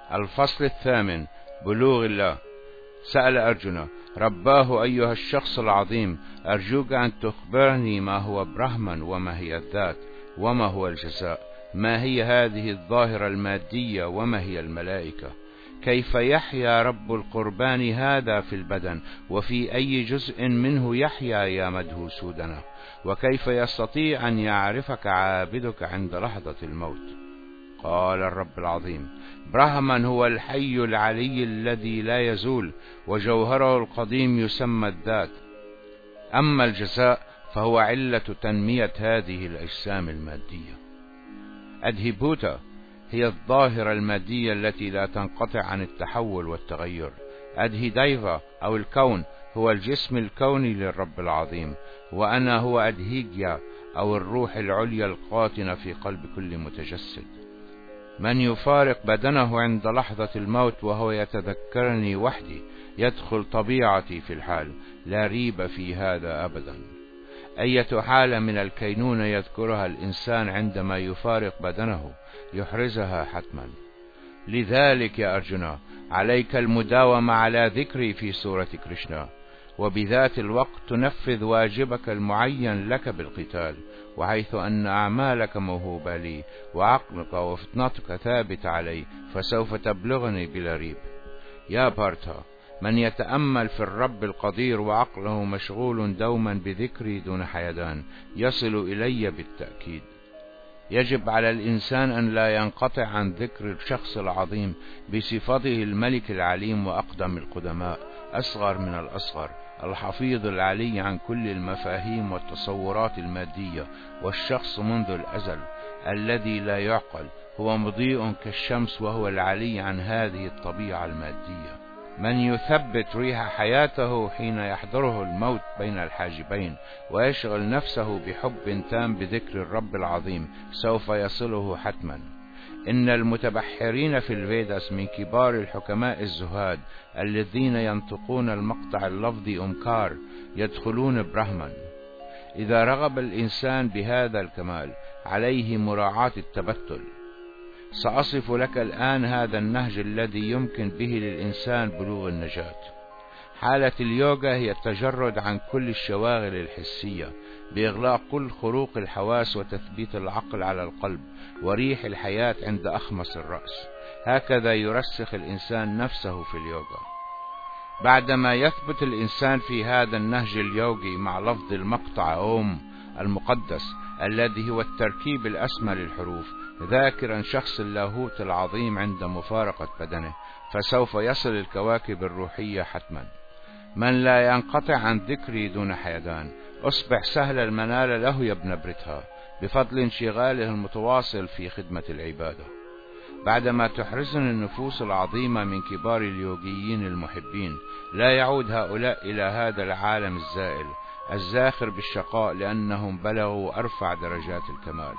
الفصل 8. بلوغ الله. سأل أرجونا: رباه أيها الشخص العظيم، أرجوك أن تخبرني ما هو برهما، وما هي الذات، وما هو الجزاء، ما هي هذه الظاهرة المادية، وما هي الملائكة، كيف يحيا رب القربان هذا في البدن، وفي أي جزء منه يحيا يا مدهوسودنا، وكيف يستطيع أن يعرفك عابدك عند لحظة الموت؟ قال الرب العظيم: برهما هو الحي العلي الذي لا يزول، وجوهره القديم يسمى الذات. أما الجزاء فهو علة تنمية هذه الأجسام المادية. أدهيبوتا هي الظاهرة المادية التي لا تنقطع عن التحول والتغير. أدهيدايفا أو الكون هو الجسم الكوني للرب العظيم، وأنا هو أدهيجيا أو الروح العليا القاطنة في قلب كل متجسد. من يفارق بدنه عند لحظة الموت وهو يتذكرني وحدي يدخل طبيعتي في الحال، لا ريب في هذا أبدا. أية حالة من الكينونة يذكرها الإنسان عندما يفارق بدنه يحرزها حتما. لذلك يا أرجونا عليك المداومة على ذكري في سورة كريشنا، وبذات الوقت تنفذ واجبك المعين لك بالقتال، وحيث أن أعمالك موهوبة لي، وعقلك وفطنتك ثابت علي، فسوف تبلغني بلا ريب. يا بارتا، من يتأمل في الرب القدير وعقله مشغول دوما بذكري دون حيدان يصل إلي بالتأكيد. يجب على الإنسان أن لا ينقطع عن ذكر الشخص العظيم بصفته الملك العليم وأقدم القدماء، أصغر من الأصغر، الحفيظ العلي عن كل المفاهيم والتصورات المادية، والشخص منذ الأزل الذي لا يعقل، هو مضيء كالشمس، وهو العلي عن هذه الطبيعة المادية. من يثبت ريح حياته حين يحضره الموت بين الحاجبين ويشغل نفسه بحب تام بذكر الرب العظيم سوف يصله حتما. إن المتبحرين في الفيداس من كبار الحكماء الزهاد الذين ينطقون المقطع اللفظي أمكار يدخلون برهما. إذا رغب الإنسان بهذا الكمال عليه مراعاة التبتل. سأصف لك الآن هذا النهج الذي يمكن به للإنسان بلوغ النجاة. حالة اليوغا هي التجرد عن كل الشواغل الحسية بإغلاق كل خروق الحواس وتثبيت العقل على القلب وريح الحياة عند أخمص الرأس. هكذا يرسخ الإنسان نفسه في اليوغا. بعدما يثبت الإنسان في هذا النهج اليوغي مع لفظ المقطع أوم المقدس الذي هو التركيب الأسمى للحروف، ذاكرا شخص اللاهوت العظيم عند مفارقة بدنه، فسوف يصل الكواكب الروحية حتما. من لا ينقطع عن ذكري دون حيدان أصبح سهل المنال له يا ابن بريتها بفضل انشغاله المتواصل في خدمة العبادة. بعدما تحرزني النفوس العظيمة من كبار اليوغيين المحبين، لا يعود هؤلاء إلى هذا العالم الزائل الزاخر بالشقاء، لأنهم بلغوا أرفع درجات الكمال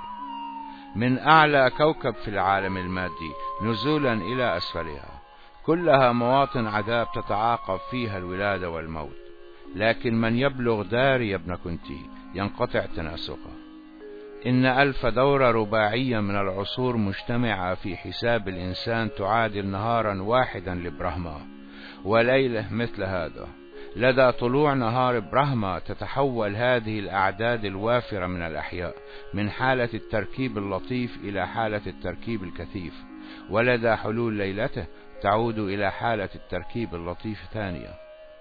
من أعلى كوكب في العالم المادي نزولا إلى أسفلها، كلها مواطن عذاب تتعاقب فيها الولادة والموت. لكن من يبلغ داري يا ابن كنتي ينقطع تناسقه. إن 1000 دورة رباعية من العصور مجتمعة في حساب الإنسان تعادل نهارا واحدا لبرهما، وليلة مثل هذا. لدى طلوع نهار برهما تتحول هذه الأعداد الوافرة من الأحياء من حالة التركيب اللطيف إلى حالة التركيب الكثيف، ولدى حلول ليلته تعود إلى حالة التركيب اللطيف ثانية.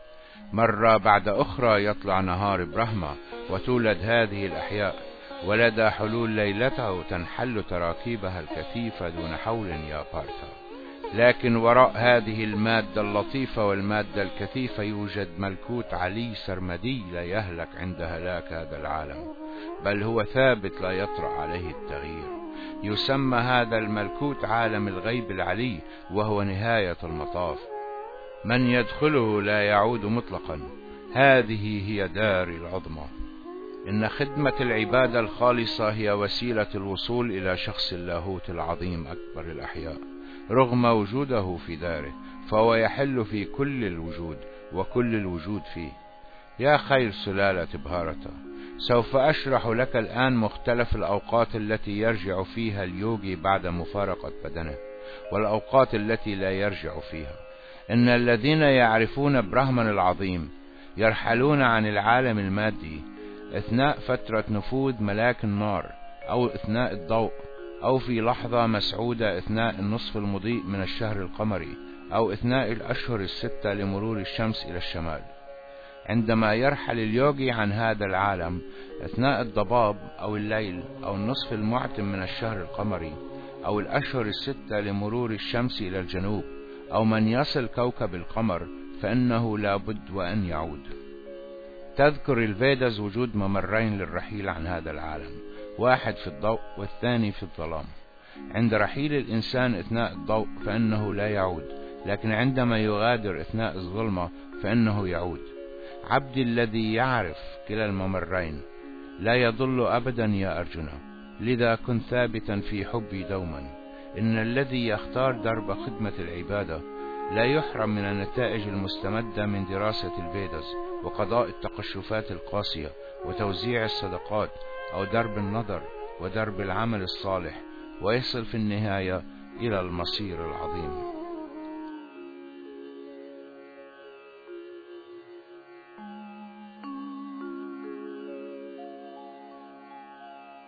مرة بعد أخرى يطلع نهار برهما وتولد هذه الأحياء، ولدى حلول ليلته تنحل تراكيبها الكثيفة دون حول يا بارتا. لكن وراء هذه المادة اللطيفة والمادة الكثيفة يوجد ملكوت علي سرمدي لا يهلك عند هلاك هذا العالم، بل هو ثابت لا يطرأ عليه التغيير. يسمى هذا الملكوت عالم الغيب العلي، وهو نهاية المطاف. من يدخله لا يعود مطلقا. هذه هي دار العظمى. إن خدمة العبادة الخالصة هي وسيلة الوصول إلى شخص اللاهوت العظيم أكبر الأحياء، رغم وجوده في داره، فهو يحل في كل الوجود وكل الوجود فيه. يا خير سلالة بهارتا، سوف أشرح لك الآن مختلف الأوقات التي يرجع فيها اليوغي بعد مفارقة بدنه، والأوقات التي لا يرجع فيها. إن الذين يعرفون برهما العظيم يرحلون عن العالم المادي أثناء فترة نفوذ ملاك النار، أو أثناء الضوء، أو في لحظة مسعودة أثناء النصف المضيء من الشهر القمري، أو أثناء الأشهر الستة لمرور الشمس إلى الشمال. عندما يرحل اليوغي عن هذا العالم أثناء الضباب أو الليل أو النصف المعتم من الشهر القمري، أو الأشهر الستة لمرور الشمس إلى الجنوب، أو من يصل كوكب القمر، فإنه لا بد وأن يعود. تذكر الفيداز وجود ممرين للرحيل عن هذا العالم، واحد في الضوء والثاني في الظلام. عند رحيل الإنسان أثناء الضوء فإنه لا يعود، لكن عندما يغادر أثناء الظلمة فإنه يعود. عبدي الذي يعرف كلا الممرين لا يضل أبدا يا أرجنا، لذا كن ثابتا في حبي دوما. إن الذي يختار درب خدمة العبادة لا يحرم من النتائج المستمدة من دراسة الفيداز وقضاء التقشفات القاسية وتوزيع الصدقات، أو درب النظر ودرب العمل الصالح، ويصل في النهاية إلى المصير العظيم.